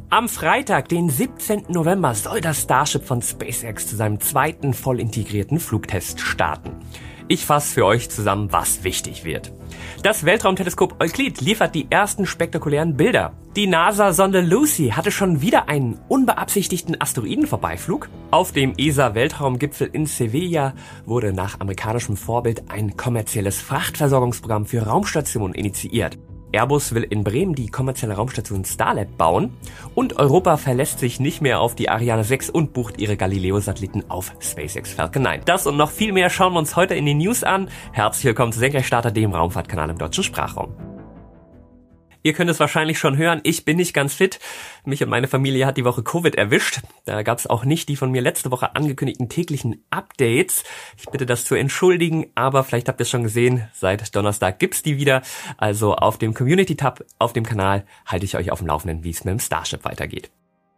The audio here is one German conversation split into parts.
Am Freitag, den 17. November, soll das Starship von SpaceX zu seinem zweiten voll integrierten Flugtest starten. Ich fasse für euch zusammen, was wichtig wird. Das Weltraumteleskop Euclid liefert die ersten spektakulären Bilder. Die NASA-Sonde Lucy hatte schon wieder einen unbeabsichtigten Asteroidenvorbeiflug. Auf dem ESA-Weltraumgipfel in Sevilla wurde nach amerikanischem Vorbild ein kommerzielles Frachtversorgungsprogramm für Raumstationen initiiert. Airbus will in Bremen die kommerzielle Raumstation Starlab bauen und Europa verlässt sich nicht mehr auf die Ariane 6 und bucht ihre Galileo-Satelliten auf SpaceX Falcon 9. Das und noch viel mehr schauen wir uns heute in den News an. Herzlich willkommen zu Senkrechtstarter, dem Raumfahrtkanal im deutschen Sprachraum. Ihr könnt es wahrscheinlich schon hören, ich bin nicht ganz fit. Mich und meine Familie hat die Woche Covid erwischt. Da gab es auch nicht die von mir letzte Woche angekündigten täglichen Updates. Ich bitte das zu entschuldigen, aber vielleicht habt ihr es schon gesehen, seit Donnerstag gibt's die wieder. Also auf dem Community-Tab auf dem Kanal halte ich euch auf dem Laufenden, wie es mit dem Starship weitergeht.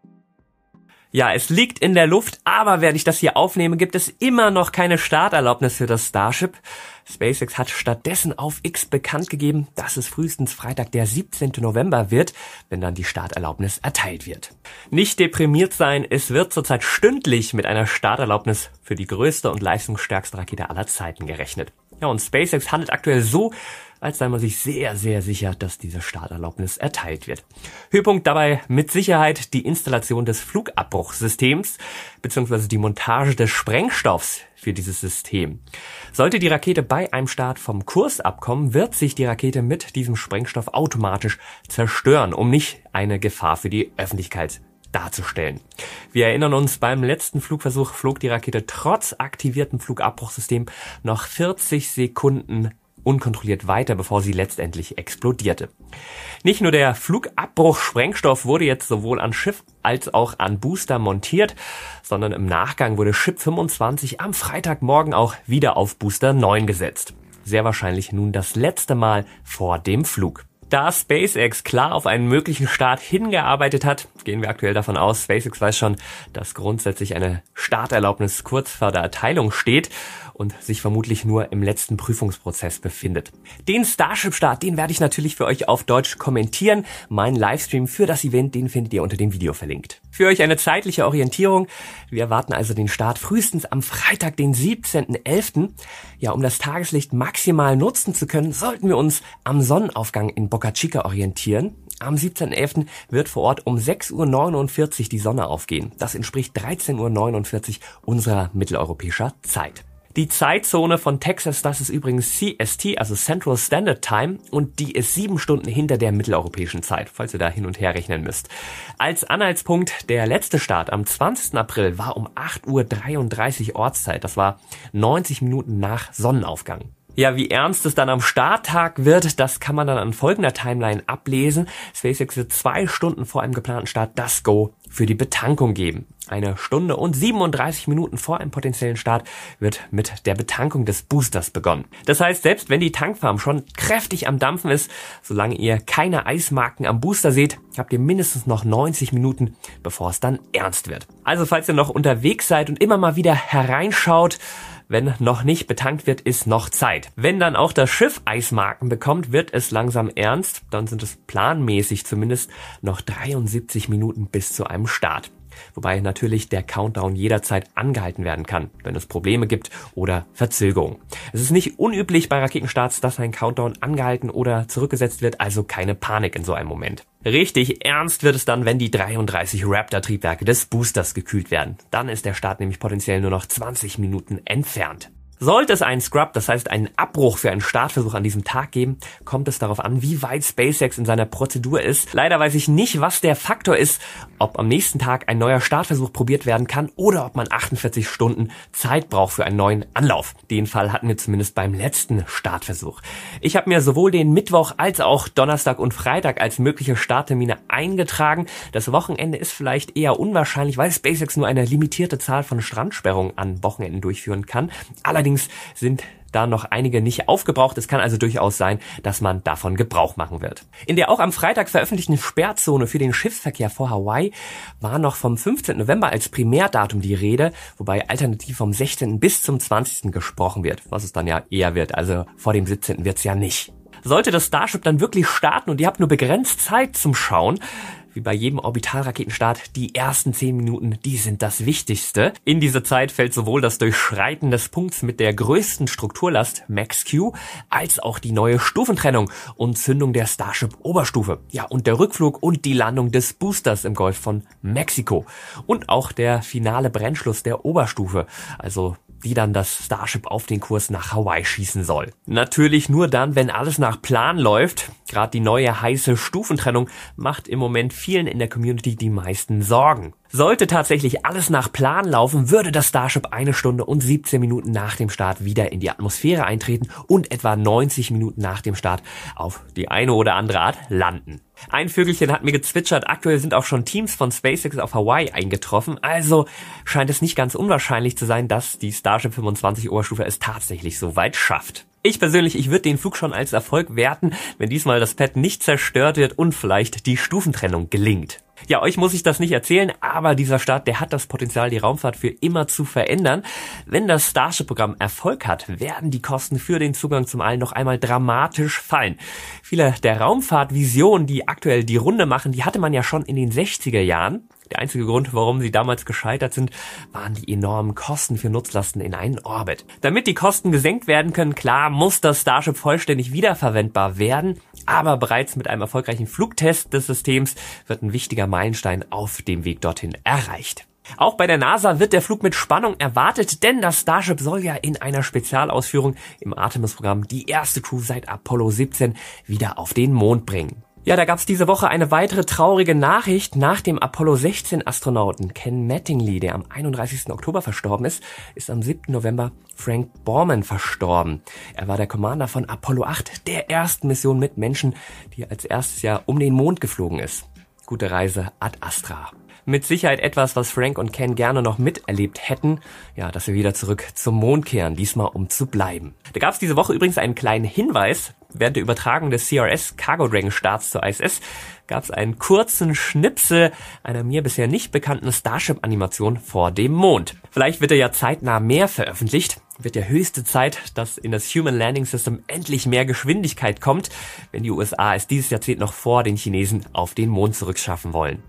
Ja, es liegt in der Luft, aber während ich das hier aufnehme, gibt es immer noch keine Starterlaubnis für das Starship. SpaceX hat stattdessen auf X bekannt gegeben, dass es frühestens Freitag, der 17. November wird, wenn dann die Starterlaubnis erteilt wird. Nicht deprimiert sein, es wird zurzeit stündlich mit einer Starterlaubnis für die größte und leistungsstärkste Rakete aller Zeiten gerechnet. Ja, und SpaceX handelt aktuell so, als sei man sich sehr, sehr sicher, dass diese Starterlaubnis erteilt wird. Höhepunkt dabei mit Sicherheit die Installation des Flugabbruchsystems bzw. die Montage des Sprengstoffs für dieses System. Sollte die Rakete bei einem Start vom Kurs abkommen, wird sich die Rakete mit diesem Sprengstoff automatisch zerstören, um nicht eine Gefahr für die Öffentlichkeit darzustellen. Wir erinnern uns, beim letzten Flugversuch flog die Rakete trotz aktiviertem Flugabbruchsystem noch 40 Sekunden unkontrolliert weiter, bevor sie letztendlich explodierte. Nicht nur der Flugabbruchsprengstoff wurde jetzt sowohl an Schiff als auch an Booster montiert, sondern im Nachgang wurde Ship 25 am Freitagmorgen auch wieder auf Booster 9 gesetzt. Sehr wahrscheinlich nun das letzte Mal vor dem Flug. Da SpaceX klar auf einen möglichen Start hingearbeitet hat, gehen wir aktuell davon aus, SpaceX weiß schon, dass grundsätzlich eine Starterlaubnis kurz vor der Erteilung steht und sich vermutlich nur im letzten Prüfungsprozess befindet. Den Starship-Start, den werde ich natürlich für euch auf Deutsch kommentieren. Mein Livestream für das Event, den findet ihr unter dem Video verlinkt. Für euch eine zeitliche Orientierung. Wir erwarten also den Start frühestens am Freitag, den 17.11. Ja, um das Tageslicht maximal nutzen zu können, sollten wir uns am Sonnenaufgang in Boca Chica orientieren. Am 17.11. wird vor Ort um 6.49 Uhr die Sonne aufgehen. Das entspricht 13.49 Uhr unserer mitteleuropäischer Zeit. Die Zeitzone von Texas, das ist übrigens CST, also Central Standard Time, und die ist 7 Stunden hinter der mitteleuropäischen Zeit, falls ihr da hin und her rechnen müsst. Als Anhaltspunkt, der letzte Start am 20. April war um 8.33 Uhr Ortszeit. Das war 90 Minuten nach Sonnenaufgang. Ja, wie ernst es dann am Starttag wird, das kann man dann an folgender Timeline ablesen. SpaceX wird 2 Stunden vor einem geplanten Start das Go für die Betankung geben. 1 Stunde und 37 Minuten vor einem potenziellen Start wird mit der Betankung des Boosters begonnen. Das heißt, selbst wenn die Tankfarm schon kräftig am Dampfen ist, solange ihr keine Eismarken am Booster seht, habt ihr mindestens noch 90 Minuten, bevor es dann ernst wird. Also falls ihr noch unterwegs seid und immer mal wieder hereinschaut, wenn noch nicht betankt wird, ist noch Zeit. Wenn dann auch das Schiff Eismarken bekommt, wird es langsam ernst. Dann sind es planmäßig zumindest noch 73 Minuten bis zu einem Start. Wobei natürlich der Countdown jederzeit angehalten werden kann, wenn es Probleme gibt oder Verzögerungen. Es ist nicht unüblich bei Raketenstarts, dass ein Countdown angehalten oder zurückgesetzt wird, also keine Panik in so einem Moment. Richtig ernst wird es dann, wenn die 33 Raptor-Triebwerke des Boosters gekühlt werden. Dann ist der Start nämlich potenziell nur noch 20 Minuten entfernt. Sollte es einen Scrub, das heißt einen Abbruch für einen Startversuch an diesem Tag geben, kommt es darauf an, wie weit SpaceX in seiner Prozedur ist. Leider weiß ich nicht, was der Faktor ist, ob am nächsten Tag ein neuer Startversuch probiert werden kann oder ob man 48 Stunden Zeit braucht für einen neuen Anlauf. Den Fall hatten wir zumindest beim letzten Startversuch. Ich habe mir sowohl den Mittwoch als auch Donnerstag und Freitag als mögliche Starttermine eingetragen. Das Wochenende ist vielleicht eher unwahrscheinlich, weil SpaceX nur eine limitierte Zahl von Strandsperrungen an Wochenenden durchführen kann. Allerdings sind da noch einige nicht aufgebraucht. Es kann also durchaus sein, dass man davon Gebrauch machen wird. In der auch am Freitag veröffentlichten Sperrzone für den Schiffsverkehr vor Hawaii war noch vom 15. November als Primärdatum die Rede, wobei alternativ vom 16. bis zum 20. gesprochen wird, was es dann ja eher wird. Also vor dem 17. wird's ja nicht. Sollte das Starship dann wirklich starten und ihr habt nur begrenzt Zeit zum Schauen, wie bei jedem Orbitalraketenstart, die ersten 10 Minuten, die sind das Wichtigste. In diese Zeit fällt sowohl das Durchschreiten des Punkts mit der größten Strukturlast, Max-Q, als auch die neue Stufentrennung und Zündung der Starship-Oberstufe. Ja, und der Rückflug und die Landung des Boosters im Golf von Mexiko. Und auch der finale Brennschluss der Oberstufe, also die dann das Starship auf den Kurs nach Hawaii schießen soll. Natürlich nur dann, wenn alles nach Plan läuft. Gerade die neue heiße Stufentrennung macht im Moment vielen in der Community die meisten Sorgen. Sollte tatsächlich alles nach Plan laufen, würde das Starship 1 Stunde und 17 Minuten nach dem Start wieder in die Atmosphäre eintreten und etwa 90 Minuten nach dem Start auf die eine oder andere Art landen. Ein Vögelchen hat mir gezwitschert, aktuell sind auch schon Teams von SpaceX auf Hawaii eingetroffen, also scheint es nicht ganz unwahrscheinlich zu sein, dass die Starship 25 Oberstufe es tatsächlich so weit schafft. Ich würde den Flug schon als Erfolg werten, wenn diesmal das Pad nicht zerstört wird und vielleicht die Stufentrennung gelingt. Ja, euch muss ich das nicht erzählen, aber dieser Start, der hat das Potenzial, die Raumfahrt für immer zu verändern. Wenn das Starship-Programm Erfolg hat, werden die Kosten für den Zugang zum All noch einmal dramatisch fallen. Viele der Raumfahrtvisionen, die aktuell die Runde machen, die hatte man ja schon in den 60er Jahren. Der einzige Grund, warum sie damals gescheitert sind, waren die enormen Kosten für Nutzlasten in einen Orbit. Damit die Kosten gesenkt werden können, klar, muss das Starship vollständig wiederverwendbar werden, aber bereits mit einem erfolgreichen Flugtest des Systems wird ein wichtiger Meilenstein auf dem Weg dorthin erreicht. Auch bei der NASA wird der Flug mit Spannung erwartet, denn das Starship soll ja in einer Spezialausführung im Artemis-Programm die erste Crew seit Apollo 17 wieder auf den Mond bringen. Ja, da gab's diese Woche eine weitere traurige Nachricht. Nach dem Apollo 16 Astronauten Ken Mattingly, der am 31. Oktober verstorben ist am 7. November Frank Borman verstorben. Er war der Commander von Apollo 8, der ersten Mission mit Menschen, die als erstes Jahr um den Mond geflogen ist. Gute Reise ad Astra. Mit Sicherheit etwas, was Frank und Ken gerne noch miterlebt hätten. Ja, dass wir wieder zurück zum Mond kehren, diesmal um zu bleiben. Da gab es diese Woche übrigens einen kleinen Hinweis. Während der Übertragung des CRS Cargo Dragon Starts zur ISS gab es einen kurzen Schnipsel einer mir bisher nicht bekannten Starship-Animation vor dem Mond. Vielleicht wird ja zeitnah mehr veröffentlicht. Wird ja höchste Zeit, dass in das Human Landing System endlich mehr Geschwindigkeit kommt, wenn die USA es dieses Jahrzehnt noch vor den Chinesen auf den Mond zurückschaffen wollen.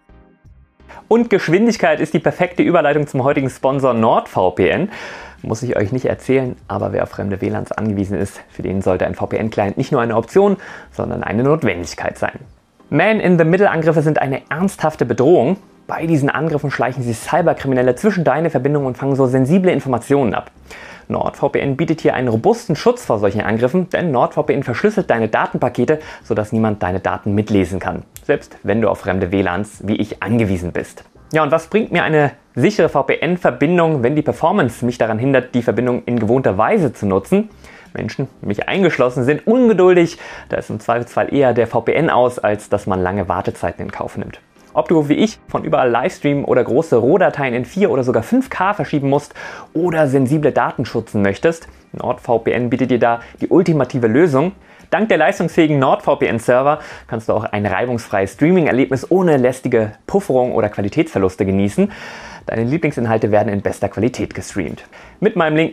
Und Geschwindigkeit ist die perfekte Überleitung zum heutigen Sponsor NordVPN. Muss ich euch nicht erzählen, aber wer auf fremde WLANs angewiesen ist, für den sollte ein VPN-Client nicht nur eine Option, sondern eine Notwendigkeit sein. Man-in-the-Middle-Angriffe sind eine ernsthafte Bedrohung. Bei diesen Angriffen schleichen sich Cyberkriminelle zwischen deine Verbindungen und fangen so sensible Informationen ab. NordVPN bietet hier einen robusten Schutz vor solchen Angriffen, denn NordVPN verschlüsselt deine Datenpakete, sodass niemand deine Daten mitlesen kann, selbst wenn du auf fremde WLANs wie ich angewiesen bist. Ja, und was bringt mir eine sichere VPN-Verbindung, wenn die Performance mich daran hindert, die Verbindung in gewohnter Weise zu nutzen? Menschen, mich eingeschlossen, sind ungeduldig, da ist im Zweifelsfall eher der VPN aus, als dass man lange Wartezeiten in Kauf nimmt. Ob du wie ich von überall Livestreamen oder große Rohdateien in 4 oder sogar 5K verschieben musst oder sensible Daten schützen möchtest, NordVPN bietet dir da die ultimative Lösung. Dank der leistungsfähigen NordVPN-Server kannst du auch ein reibungsfreies Streaming-Erlebnis ohne lästige Pufferung oder Qualitätsverluste genießen. Deine Lieblingsinhalte werden in bester Qualität gestreamt. Mit meinem Link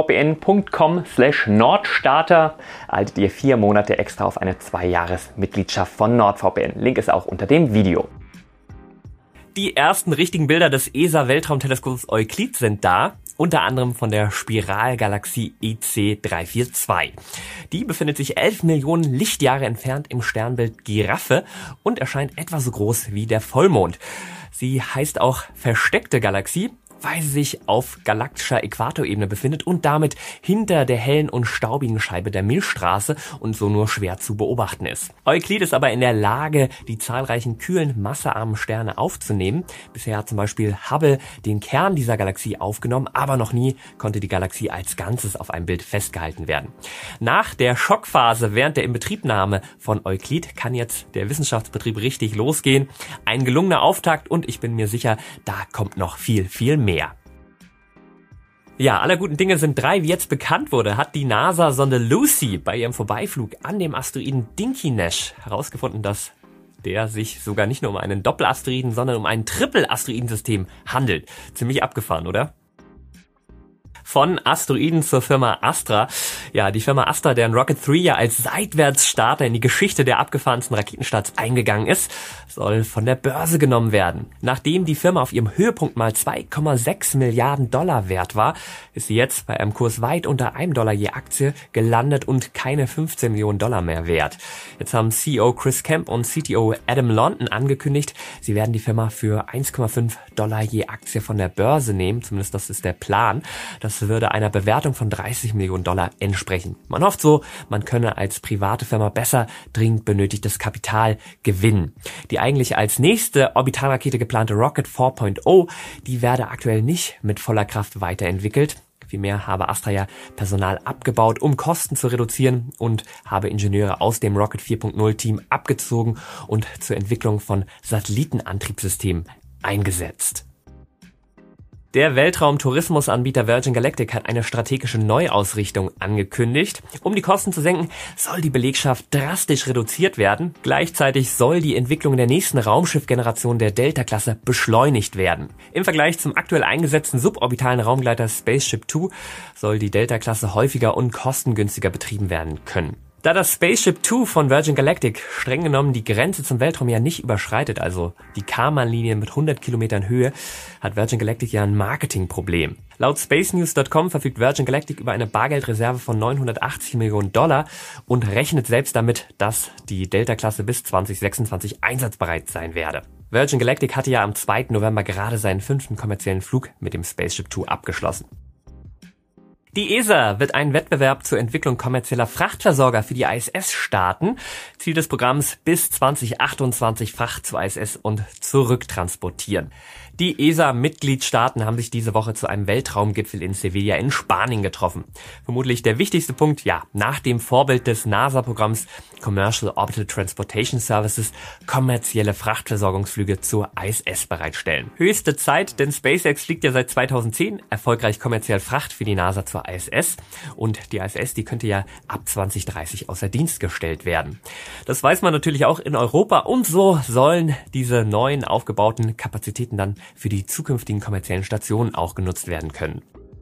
nordvpn.com/nordstarter erhaltet ihr 4 Monate extra auf eine 2-Jahres-Mitgliedschaft von NordVPN. Link ist auch unter dem Video. Die ersten richtigen Bilder des ESA-Weltraumteleskops Euclid sind da, unter anderem von der Spiralgalaxie EC342. Die befindet sich 11 Millionen Lichtjahre entfernt im Sternbild Giraffe und erscheint etwa so groß wie der Vollmond. Sie heißt auch versteckte Galaxie, weil sie sich auf galaktischer Äquatorebene befindet und damit hinter der hellen und staubigen Scheibe der Milchstraße und so nur schwer zu beobachten ist. Euclid ist aber in der Lage, die zahlreichen kühlen, massearmen Sterne aufzunehmen. Bisher hat zum Beispiel Hubble den Kern dieser Galaxie aufgenommen, aber noch nie konnte die Galaxie als Ganzes auf einem Bild festgehalten werden. Nach der Schockphase während der Inbetriebnahme von Euclid kann jetzt der Wissenschaftsbetrieb richtig losgehen. Ein gelungener Auftakt und ich bin mir sicher, da kommt noch viel, viel mehr. Ja, aller guten Dinge sind 3, wie jetzt bekannt wurde, hat die NASA-Sonde Lucy bei ihrem Vorbeiflug an dem Asteroiden Dinkinesh herausgefunden, dass der sich sogar nicht nur um einen Doppelasteroiden, sondern um ein Trippelasteroidensystem handelt. Ziemlich abgefahren, oder? Von Asteroiden zur Firma Astra. Ja, die Firma Astra, deren Rocket 3 ja als Seitwärtsstarter in die Geschichte der abgefahrensten Raketenstarts eingegangen ist, soll von der Börse genommen werden. Nachdem die Firma auf ihrem Höhepunkt mal 2,6 Milliarden Dollar wert war, ist sie jetzt bei einem Kurs weit unter $1 je Aktie gelandet und keine 15 Millionen Dollar mehr wert. Jetzt haben CEO Chris Kemp und CTO Adam London angekündigt, sie werden die Firma für $1,5 je Aktie von der Börse nehmen, zumindest das ist der Plan. Das würde einer Bewertung von 30 Millionen Dollar entsprechen. Man hofft so, man könne als private Firma besser dringend benötigtes Kapital gewinnen. Die eigentlich als nächste Orbitalrakete geplante Rocket 4.0, die werde aktuell nicht mit voller Kraft weiterentwickelt. Vielmehr habe Astra ja Personal abgebaut, um Kosten zu reduzieren und habe Ingenieure aus dem Rocket 4.0 Team abgezogen und zur Entwicklung von Satellitenantriebssystemen eingesetzt. Der Weltraumtourismusanbieter Virgin Galactic hat eine strategische Neuausrichtung angekündigt. Um die Kosten zu senken, soll die Belegschaft drastisch reduziert werden. Gleichzeitig soll die Entwicklung der nächsten Raumschiffgeneration der Delta-Klasse beschleunigt werden. Im Vergleich zum aktuell eingesetzten suborbitalen Raumgleiter Spaceship Two soll die Delta-Klasse häufiger und kostengünstiger betrieben werden können. Da das Spaceship Two von Virgin Galactic streng genommen die Grenze zum Weltraum ja nicht überschreitet, also die Kármán-Linie mit 100 Kilometern Höhe, hat Virgin Galactic ja ein Marketingproblem. Laut spacenews.com verfügt Virgin Galactic über eine Bargeldreserve von 980 Millionen Dollar und rechnet selbst damit, dass die Delta-Klasse bis 2026 einsatzbereit sein werde. Virgin Galactic hatte ja am 2. November gerade seinen 5. kommerziellen Flug mit dem Spaceship Two abgeschlossen. Die ESA wird einen Wettbewerb zur Entwicklung kommerzieller Frachtversorger für die ISS starten. Ziel des Programms bis 2028 Fracht zur ISS und zurücktransportieren. Die ESA-Mitgliedstaaten haben sich diese Woche zu einem Weltraumgipfel in Sevilla in Spanien getroffen. Vermutlich der wichtigste Punkt, nach dem Vorbild des NASA-Programms Commercial Orbital Transportation Services kommerzielle Frachtversorgungsflüge zur ISS bereitstellen. Höchste Zeit, denn SpaceX fliegt ja seit 2010 erfolgreich kommerziell Fracht für die NASA zur ISS und die ISS, die könnte ja ab 2030 außer Dienst gestellt werden. Das weiß man natürlich auch in Europa und so sollen diese neuen aufgebauten Kapazitäten dann für die zukünftigen kommerziellen Stationen auch genutzt werden können.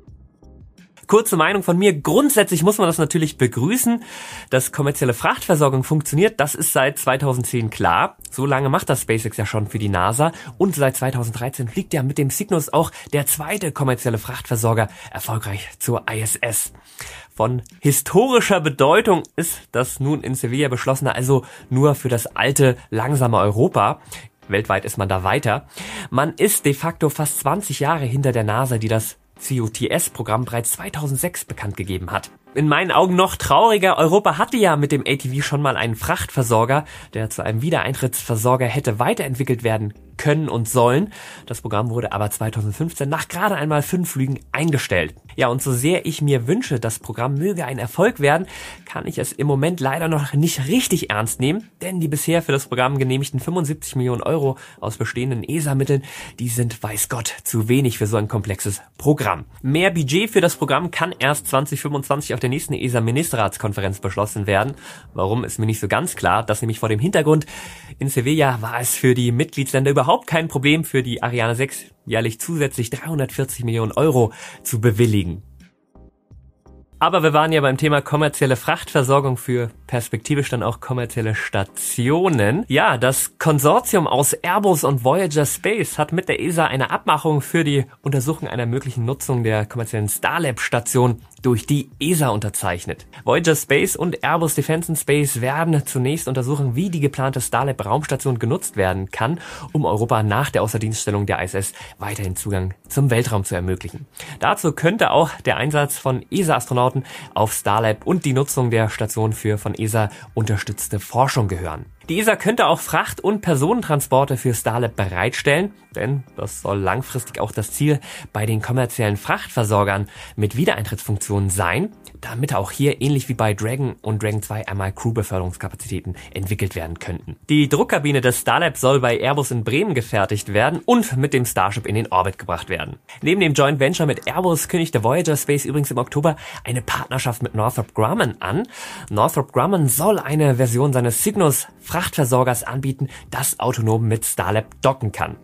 Kurze Meinung von mir. Grundsätzlich muss man das natürlich begrüßen. Dass kommerzielle Frachtversorgung funktioniert, das ist seit 2010 klar. So lange macht das SpaceX ja schon für die NASA. Und seit 2013 fliegt ja mit dem Cygnus auch der zweite kommerzielle Frachtversorger erfolgreich zur ISS. Von historischer Bedeutung ist das nun in Sevilla beschlossene, also nur für das alte, langsame Europa. Weltweit ist man da weiter. Man ist de facto fast 20 Jahre hinter der NASA, die das COTS-Programm bereits 2006 bekannt gegeben hat. In meinen Augen noch trauriger, Europa hatte ja mit dem ATV schon mal einen Frachtversorger, der zu einem Wiedereintrittsversorger hätte weiterentwickelt werden können und sollen. Das Programm wurde aber 2015 nach gerade einmal 5 Flügen eingestellt. Ja, und so sehr ich mir wünsche, das Programm möge ein Erfolg werden, kann ich es im Moment leider noch nicht richtig ernst nehmen, denn die bisher für das Programm genehmigten 75 Millionen Euro aus bestehenden ESA-Mitteln, die sind, weiß Gott, zu wenig für so ein komplexes Programm. Mehr Budget für das Programm kann erst 2025 auf der nächsten ESA-Ministerratskonferenz beschlossen werden. Warum, ist mir nicht so ganz klar. Das nämlich vor dem Hintergrund, in Sevilla war es für die Mitgliedsländer überhaupt kein Problem, für die Ariane 6 jährlich zusätzlich 340 Millionen Euro zu bewilligen. Aber wir waren ja beim Thema kommerzielle Frachtversorgung für perspektivisch dann auch kommerzielle Stationen. Ja, das Konsortium aus Airbus und Voyager Space hat mit der ESA eine Abmachung für die Untersuchung einer möglichen Nutzung der kommerziellen Starlab-Station durch die ESA unterzeichnet. Voyager Space und Airbus Defence and Space werden zunächst untersuchen, wie die geplante Starlab-Raumstation genutzt werden kann, um Europa nach der Außerdienststellung der ISS weiterhin Zugang zum Weltraum zu ermöglichen. Dazu könnte auch der Einsatz von ESA-Astronauten auf Starlab und die Nutzung der Station für von ESA unterstützte Forschung gehören. Die ESA könnte auch Fracht- und Personentransporte für Starlab bereitstellen, denn das soll langfristig auch das Ziel bei den kommerziellen Frachtversorgern mit Wiedereintrittsfunktionen sein, damit auch hier ähnlich wie bei Dragon und Dragon 2 einmal Crewbeförderungskapazitäten entwickelt werden könnten. Die Druckkabine des Starlab soll bei Airbus in Bremen gefertigt werden und mit dem Starship in den Orbit gebracht werden. Neben dem Joint Venture mit Airbus kündigte Voyager Space übrigens im Oktober eine Partnerschaft mit Northrop Grumman an. Northrop Grumman soll eine Version seines Cygnus Frachtversorgers anbieten, das autonom mit Starlab docken kann.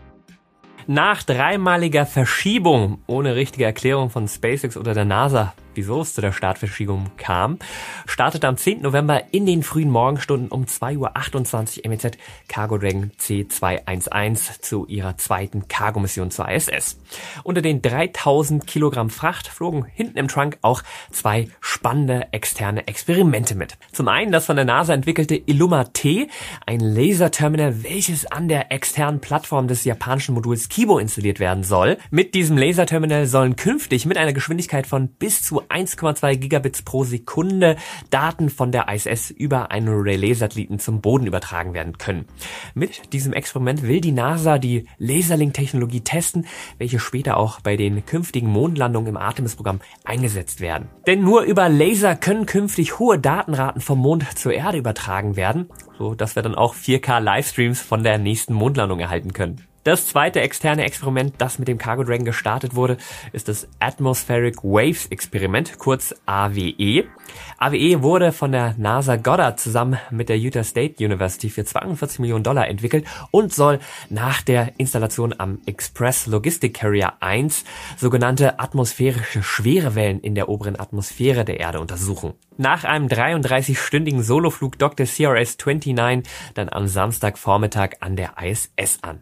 Nach dreimaliger Verschiebung ohne richtige Erklärung von SpaceX oder der NASA wieso es zu der Startverschiebung kam, startete am 10. November in den frühen Morgenstunden um 2:28 Uhr MEZ Cargo Dragon C211 zu ihrer zweiten Cargo-Mission zur ISS. Unter den 3000 Kilogramm Fracht flogen hinten im Trunk auch zwei spannende externe Experimente mit. Zum einen das von der NASA entwickelte Illuma-T, ein Laserterminal, welches an der externen Plattform des japanischen Moduls Kibo installiert werden soll. Mit diesem Laserterminal sollen künftig mit einer Geschwindigkeit von bis zu 1,2 Gigabits pro Sekunde Daten von der ISS über einen Relay-Satelliten zum Boden übertragen werden können. Mit diesem Experiment will die NASA die Laserlink-Technologie testen, welche später auch bei den künftigen Mondlandungen im Artemis-Programm eingesetzt werden. Denn nur über Laser können künftig hohe Datenraten vom Mond zur Erde übertragen werden, so dass wir dann auch 4K Livestreams von der nächsten Mondlandung erhalten können. Das zweite externe Experiment, das mit dem Cargo Dragon gestartet wurde, ist das Atmospheric Waves Experiment, kurz AWE. AWE wurde von der NASA Goddard zusammen mit der Utah State University für $42 Millionen entwickelt und soll nach der Installation am Express Logistic Carrier 1 sogenannte atmosphärische Schwerewellen in der oberen Atmosphäre der Erde untersuchen. Nach einem 33-stündigen Soloflug dockte CRS-29 dann am Samstagvormittag an der ISS an.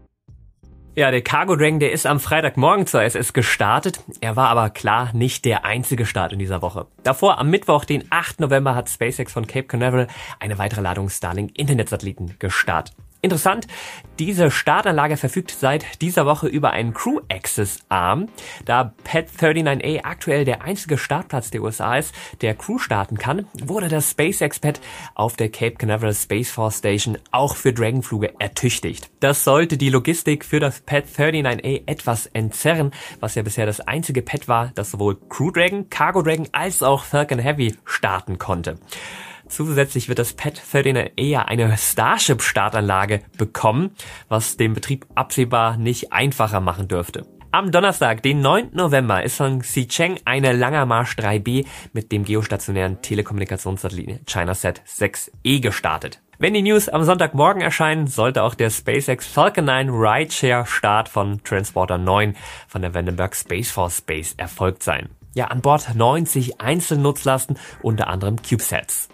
Ja, der Cargo Dragon, der ist am Freitagmorgen zur ISS gestartet. Er war aber klar nicht der einzige Start in dieser Woche. Davor, am Mittwoch, den 8. November, hat SpaceX von Cape Canaveral eine weitere Ladung Starlink-Internetsatelliten gestartet. Interessant, diese Startanlage verfügt seit dieser Woche über einen Crew Access Arm. Da Pad 39A aktuell der einzige Startplatz der USA ist, der Crew starten kann, wurde das SpaceX Pad auf der Cape Canaveral Space Force Station auch für Dragonflüge ertüchtigt. Das sollte die Logistik für das Pad 39A etwas entzerren, was ja bisher das einzige Pad war, das sowohl Crew Dragon, Cargo Dragon als auch Falcon Heavy starten konnte. Zusätzlich wird das Pad 39A eine Starship-Startanlage bekommen, was den Betrieb absehbar nicht einfacher machen dürfte. Am Donnerstag, den 9. November, ist von Xicheng eine Langermarsch 3B mit dem geostationären Telekommunikationssatelliten ChinaSat 6E gestartet. Wenn die News am Sonntagmorgen erscheinen, sollte auch der SpaceX Falcon 9 Rideshare-Start von Transporter 9 von der Vandenberg Space Force Base erfolgt sein. Ja, an Bord 90 Einzelnutzlasten, unter anderem CubeSats.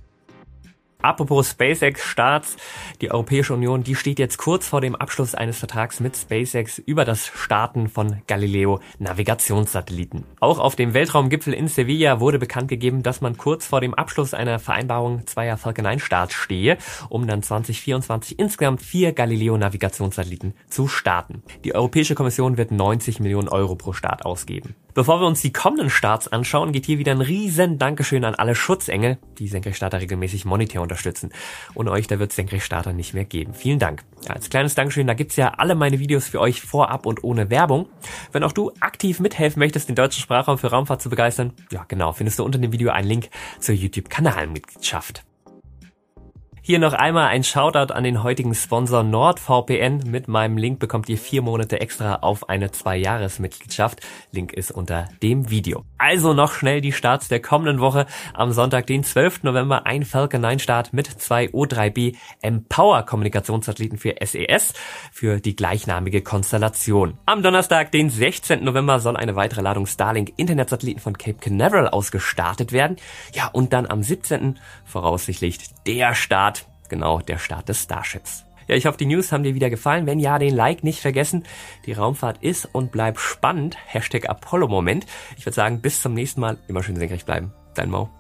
Apropos SpaceX-Starts, die Europäische Union, die steht jetzt kurz vor dem Abschluss eines Vertrags mit SpaceX über das Starten von Galileo-Navigationssatelliten. Auch auf dem Weltraumgipfel in Sevilla wurde bekannt gegeben, dass man kurz vor dem Abschluss einer Vereinbarung zweier Falcon 9 Starts stehe, um dann 2024 insgesamt 4 Galileo-Navigationssatelliten zu starten. Die Europäische Kommission wird 90 Millionen Euro pro Start ausgeben. Bevor wir uns die kommenden Starts anschauen, geht hier wieder ein riesen Dankeschön an alle Schutzengel, die Senkrechtstarter regelmäßig monetär unterstützen. Ohne euch, da wird es Senkrechtstarter nicht mehr geben. Vielen Dank. Ja, als kleines Dankeschön, da gibt's ja alle meine Videos für euch vorab und ohne Werbung. Wenn auch du aktiv mithelfen möchtest, den deutschen Sprachraum für Raumfahrt zu begeistern, ja genau, findest du unter dem Video einen Link zur YouTube-Kanalmitgliedschaft. Hier noch einmal ein Shoutout an den heutigen Sponsor NordVPN. Mit meinem Link bekommt ihr 4 Monate extra auf eine 2-Jahres-Mitgliedschaft. Link ist unter dem Video. Also noch schnell die Starts der kommenden Woche. Am Sonntag, den 12. November, ein Falcon 9 Start mit 2 O3B Empower Kommunikationssatelliten für SES für die gleichnamige Konstellation. Am Donnerstag, den 16. November, soll eine weitere Ladung Starlink Internetsatelliten von Cape Canaveral aus gestartet werden. Ja, und dann am 17. voraussichtlich der Start des Starships. Ja, ich hoffe, die News haben dir wieder gefallen. Wenn ja, den Like nicht vergessen. Die Raumfahrt ist und bleibt spannend. #Apollo-Moment. Ich würde sagen, bis zum nächsten Mal. Immer schön senkrecht bleiben. Dein Mo.